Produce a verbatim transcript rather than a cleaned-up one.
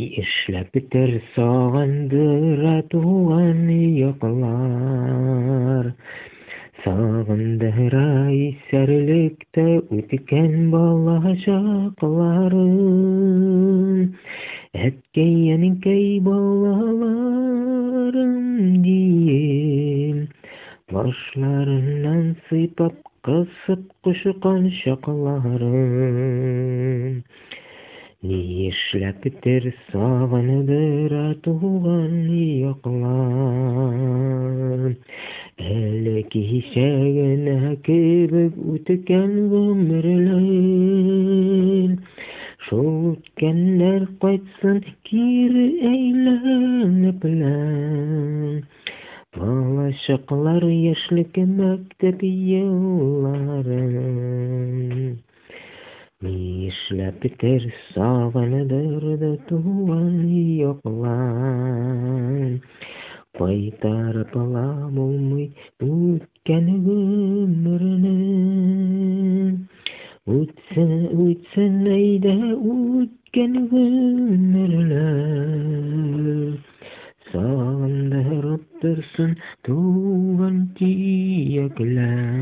işlep biter sağandıra tuğan yoklar. Sağındıra iserlikte ütken balacaklarım. Etkeyen key balalarım diyeyim. Başlarından sıйпап kısıp kuşkan şaklarım. Ni işlep biter sağındıra tuğan yoklar. Hele kişegene kebek ütken ömürler. Şol ütkenler qaytsın kiri eylenipler. Balacaklar yaşlık mektep yıllarım. Işlep biter sağanıdır da tuğan yoklar. Qaytarıp alam olmay ütken ömrünü. Ütsen, ütsen eyde ütken ömürler. Sağandırıp dursun tuğan tiyekler.